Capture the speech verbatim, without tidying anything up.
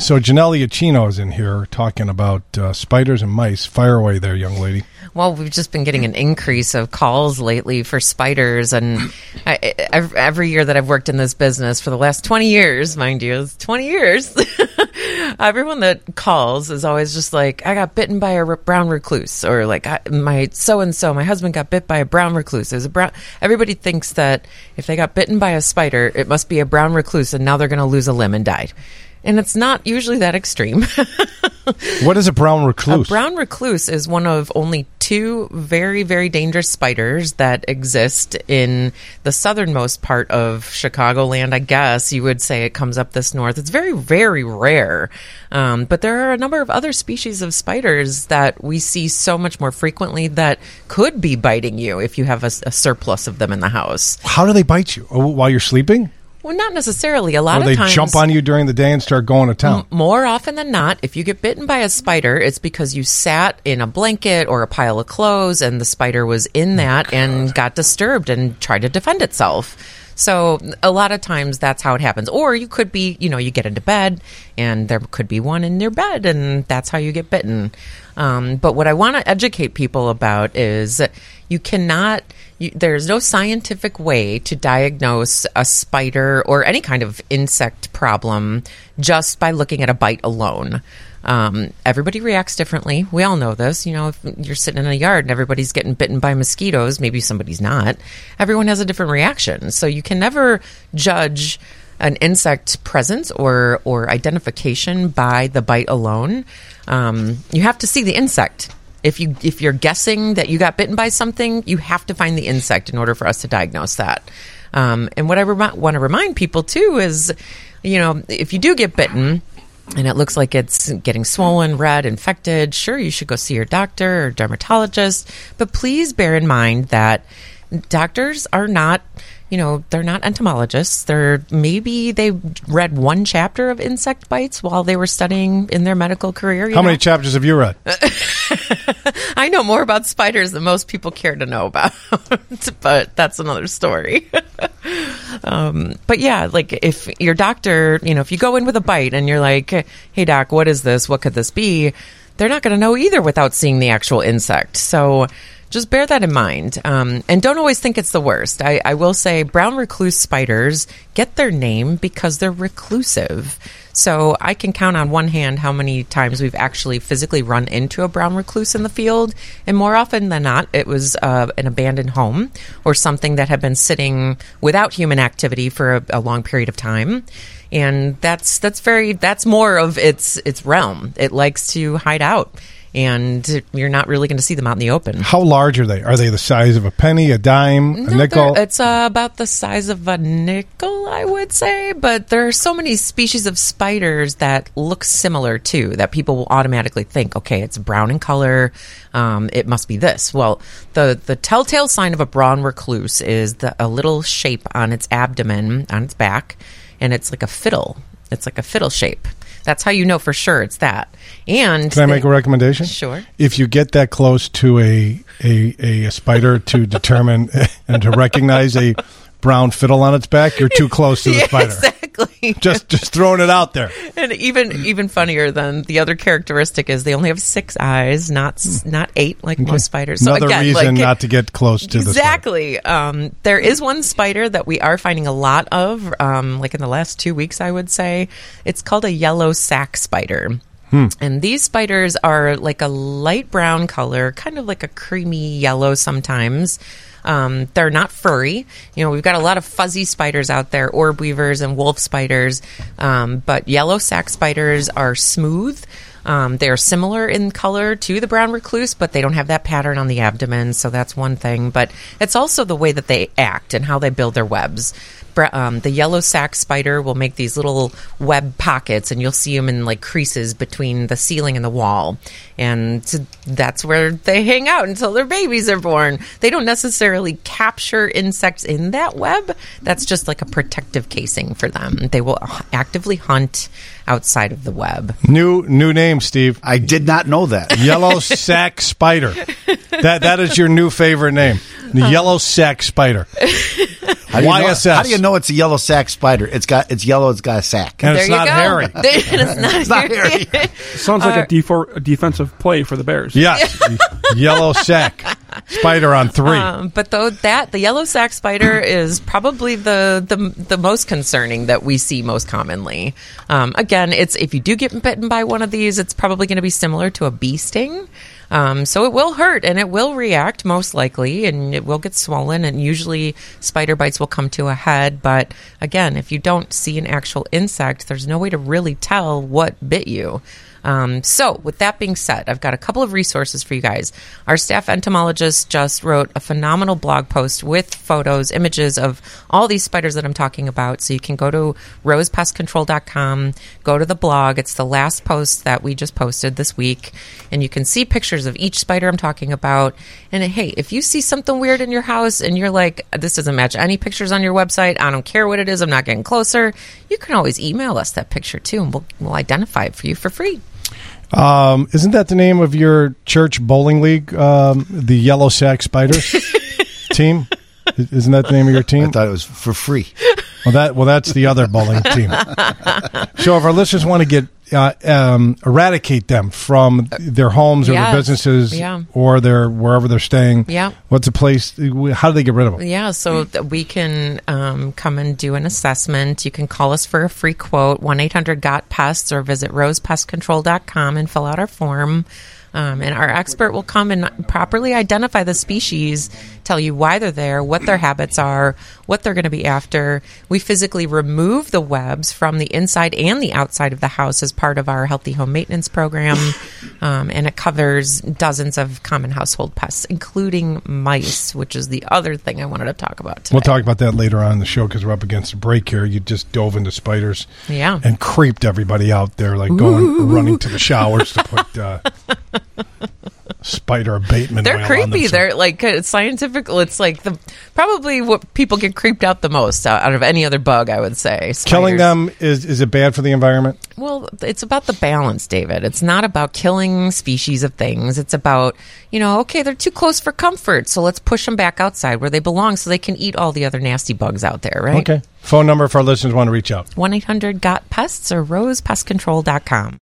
So Janelle Iacchino is in here talking about uh, spiders and mice. Fire away there, young lady. Well, we've just been getting an increase of calls lately for spiders, and I, I, every year that I've worked in this business for the last twenty years, mind you, it's twenty years, everyone that calls is always just like, I got bitten by a brown recluse, or like I, my so-and-so, my husband got bit by a brown recluse. There's a brown. Everybody thinks that if they got bitten by a spider, it must be a brown recluse, and now they're going to lose a limb and die. And it's not usually that extreme. What is a brown recluse? A brown recluse is one of only two very, very dangerous spiders that exist in the southernmost part of Chicagoland. I guess you would say it comes up this north. It's very, very rare. Um, but there are a number of other species of spiders that we see so much more frequently that could be biting you if you have a, a surplus of them in the house. How do they bite you? Oh, while you're sleeping? Well, not necessarily. A lot or of they times, jump on you during the day and start going to town. M- more often than not, if you get bitten by a spider, it's because you sat in a blanket or a pile of clothes and the spider was in that oh, and got disturbed and tried to defend itself. So a lot of times that's how it happens. Or you could be, you know, you get into bed and there could be one in your bed and that's how you get bitten. Um, but what I want to educate people about is you cannot... You, there's no scientific way to diagnose a spider or any kind of insect problem just by looking at a bite alone. Um, everybody reacts differently. We all know this. You know, if you're sitting in a yard and everybody's getting bitten by mosquitoes, maybe somebody's not. Everyone has a different reaction. So you can never judge an insect presence or, or identification by the bite alone. Um, you have to see the insect. If you if you're guessing that you got bitten by something, you have to find the insect in order for us to diagnose that. Um, and what I rem- want to remind people too is, you know, if you do get bitten and it looks like it's getting swollen, red, infected, sure, you should go see your doctor or dermatologist. But please bear in mind that doctors are not, you know, they're not entomologists. They're maybe they read one chapter of insect bites while they were studying in their medical career. You How know? many chapters have you read? I know more about spiders than most people care to know about, but that's another story. um, but yeah, like if your doctor, you know, if you go in with a bite and you're like, hey, doc, what is this? What could this be? They're not going to know either without seeing the actual insect. So just bear that in mind. Um, and don't always think it's the worst. I, I will say brown recluse spiders get their name because they're reclusive. So I can count on one hand how many times we've actually physically run into a brown recluse in the field. And more often than not, it was uh, an abandoned home or something that had been sitting without human activity for a, a long period of time. And that's that's very that's more of its its realm. It likes to hide out. And you're not really going to see them out in the open. How large are they? Are they the size of a penny, a dime, a no, nickel? It's uh, about the size of a nickel, I would say. But there are so many species of spiders that look similar, too, that people will automatically think, okay, it's brown in color. Um, it must be this. Well, the, the telltale sign of a brown recluse is the, a little shape on its abdomen, on its back, and it's like a fiddle. It's like a fiddle shape. That's how you know for sure it's that. And can I make a recommendation? Sure. If you get that close to a a, a spider to determine and to recognize a brown fiddle on its back, you're too close to the yeah, spider. Exactly. Just just throwing it out there. And even even funnier than the other characteristic is they only have six eyes, not not eight like okay. most spiders. So Another again, reason like, not to get close to exactly. the spider. Exactly. Um, there is one spider that we are finding a lot of, um, like in the last two weeks, I would say. It's called a yellow sac spider. Hmm. And these spiders are like a light brown color, kind of like a creamy yellow sometimes. Um, they're not furry. You know, we've got a lot of fuzzy spiders out there, orb weavers and wolf spiders. Um, but yellow sac spiders are smooth. Um, they're similar in color to the brown recluse, but they don't have that pattern on the abdomen. So that's one thing. But it's also the way that they act and how they build their webs. Um, the yellow sac spider will make these little web pockets, and you'll see them in like creases between the ceiling and the wall. And that's where they hang out until their babies are born. They don't necessarily capture insects in that web. That's just like a protective casing for them. They will actively hunt outside of the web. New new name, Steve. I did not know that. Yellow sac spider. That that is your new favorite name. The yellow sac spider. How do you Y know- S S. How do you know it's a yellow sack spider? It's got it's yellow. It's got a sack. And There it's you not go. hairy. it's not, It's not hairy. Sounds like a, defor- a defensive play for the Bears. Yes, yellow sack spider on three. Um, but though that the yellow sac spider is probably the, the the most concerning that we see most commonly. Um, again, it's if you do get bitten by one of these, it's probably going to be similar to a bee sting. Um, so it will hurt and it will react most likely, and it will get swollen. And usually spider bites will come to a head. But again, if you don't see an actual insect, there's no way to really tell what bit you. Um, so with that being said, I've got a couple of resources for you guys. Our staff entomologist just wrote a phenomenal blog post with photos, images of all these spiders that I'm talking about. So you can go to rose pest control dot com, go to the blog. It's the last post that we just posted this week. And you can see pictures of each spider I'm talking about. And hey, if you see something weird in your house and you're like, this doesn't match any pictures on your website, I don't care what it is, I'm not getting closer, you can always email us that picture too, and we'll, we'll identify it for you for free. Um, isn't that the name of your church bowling league? Um, the Yellow Sack Spiders team? Isn't that the name of your I team? thought it was for free. Well, that well, that's the other bowling team. So, if our listeners want to get uh, um, eradicate them from their homes or Yes. their businesses Yeah. or their wherever they're staying, Yeah. what's a place? How do they get rid of them? Yeah, so th- we can um, come and do an assessment. You can call us for a free quote, one eight hundred got pests, or visit rose pest control dot com and fill out our form. Um, and our expert will come and properly identify the species, tell you why they're there, what their habits are, what they're going to be after. We physically remove the webs from the inside and the outside of the house as part of our Healthy Home Maintenance Program. Um, and it covers dozens of common household pests, including mice, which is the other thing I wanted to talk about today. We'll talk about that later on in the show because we're up against a break here. You just dove into spiders Yeah. and creeped everybody out there, like going running to the showers to put uh, spider abatement. They're oil on creepy. themselves. They're like uh, scientific. It's like the probably what people get creeped out the most out, out of any other bug, I would say. Killing Spiders. them is is it bad for the environment? Well, it's about the balance, David. It's not about killing species of things. It's about, you know, okay, they're too close for comfort, so let's push them back outside where they belong so they can eat all the other nasty bugs out there, right? Okay. Phone number if our listeners want to reach out. one eight hundred got pests or rose pest control dot com.